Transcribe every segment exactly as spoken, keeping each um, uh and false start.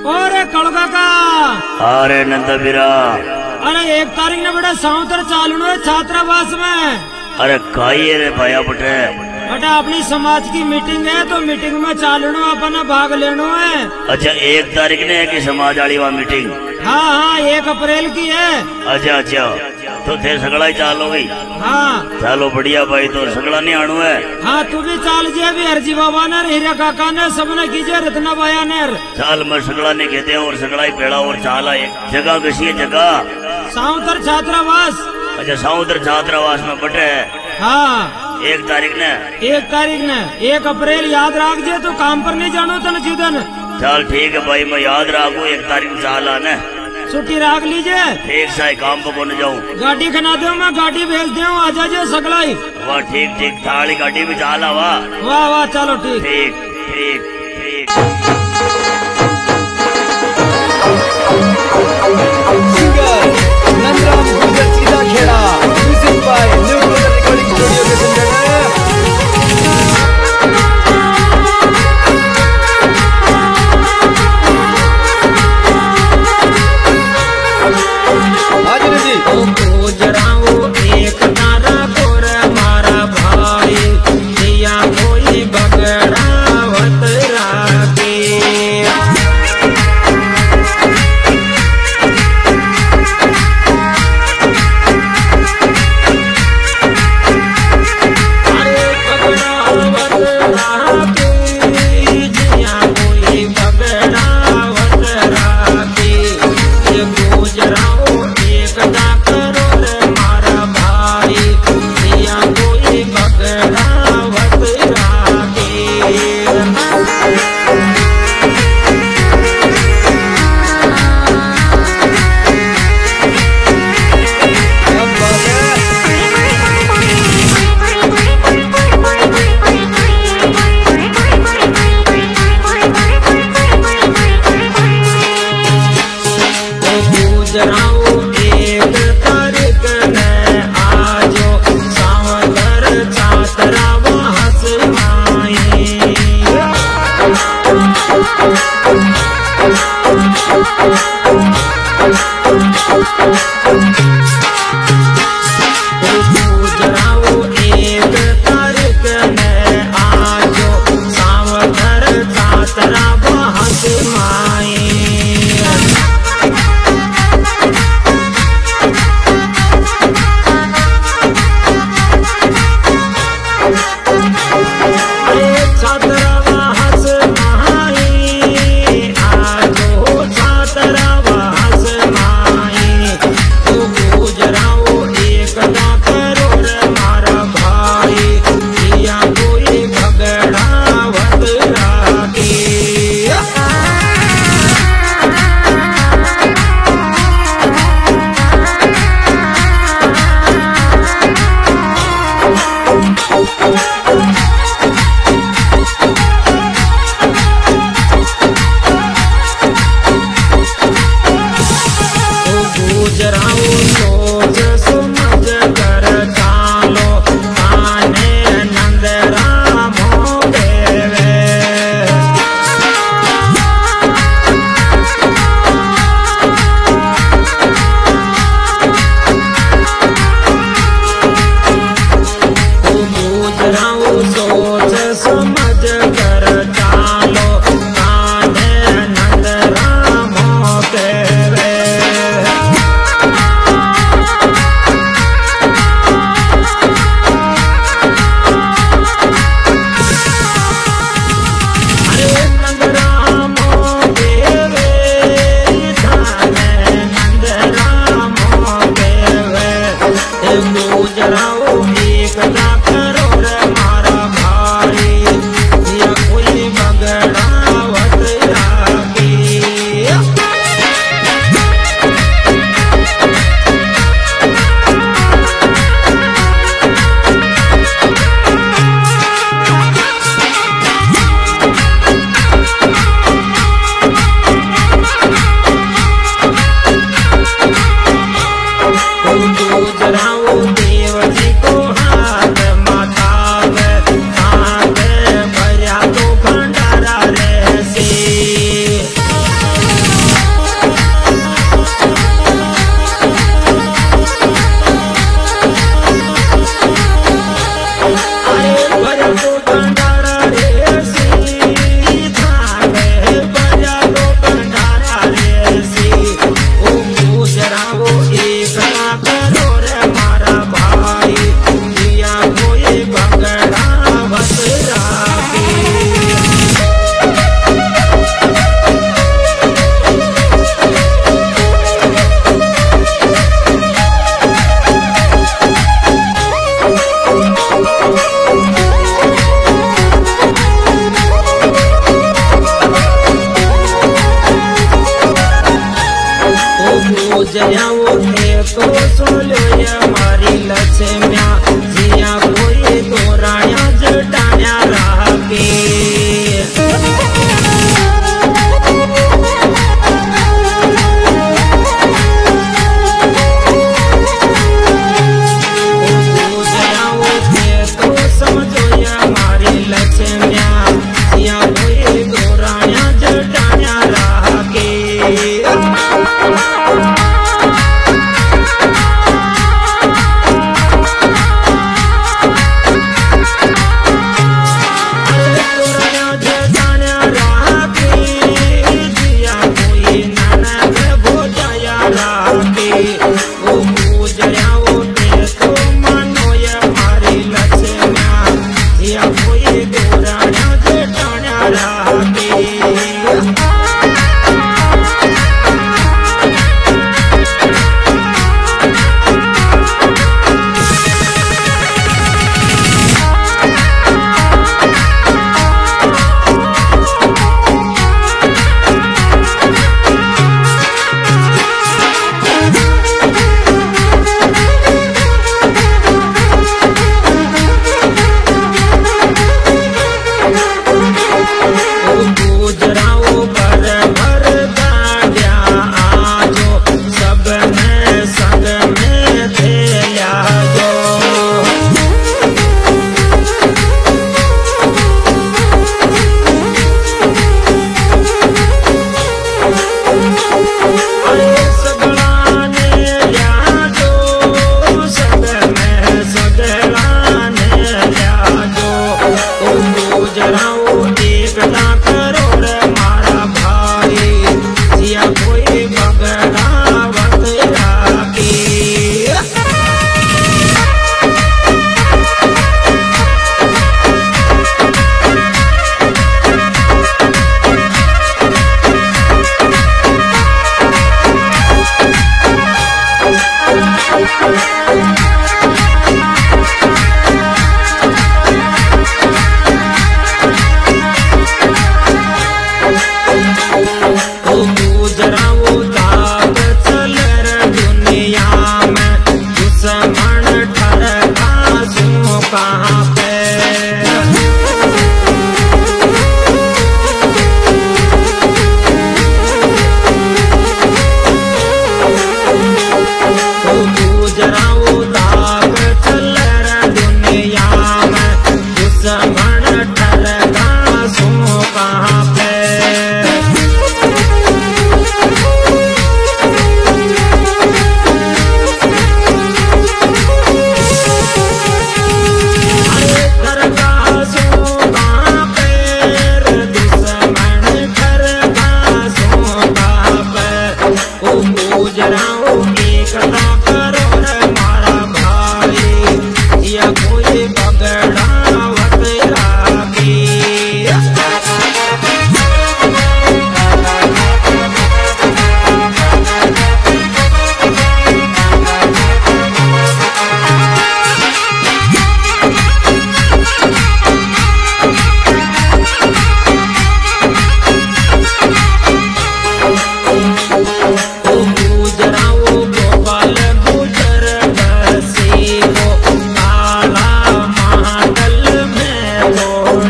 अरे कड़का का अरे नंदा बिरा अरे एक तारीख ने बड़ा साउतर चालू है छात्रावास में। अरे काई रे भाया बटे बेटा अपनी समाज की मीटिंग है तो मीटिंग में चालू अपना भाग लेनो है। अच्छा एक तारीख ने है कि समाज वाली वहाँ मीटिंग? हाँ हाँ एक अप्रैल की है। अच्छा अच्छा तो थे सगड़ा ही चालो गई। हाँ चलो बढ़िया भाई तो सगड़ा नहीं आनू है। हाँ तू भी चाल जे भी हरजी बाबा ने हीरा काका ने सबने कीजिए रत्ना बाया ने चाल मैं सगड़ा ने कहते और सगड़ा ही पेड़ा और चाल एक जगह कसी है जगह साउतर छात्रावास। अच्छा साउतर छात्रावास में बटे हाँ एक तारीख ने एक तारीख ने एक अप्रैल याद रख जे तो काम पर नहीं जानो तन जिदन। चल ठीक है भाई मैं याद रखू एक तारीख चाल आने छुट्टी रख लीजिए। ठीक सा काम पर कौन जाऊँ गाड़ी खना दो मैं गाड़ी भेज दे आ जाइए सगलाई। वाह ठीक ठीक थाली गाड़ी भी चाला वाह वाह वाह चलो ठीक ठीक ठीक ठीक। Singer Nandram Gujar Sidha Kheda music by new Gujar recording studio के संदर्भ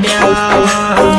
मुंडिया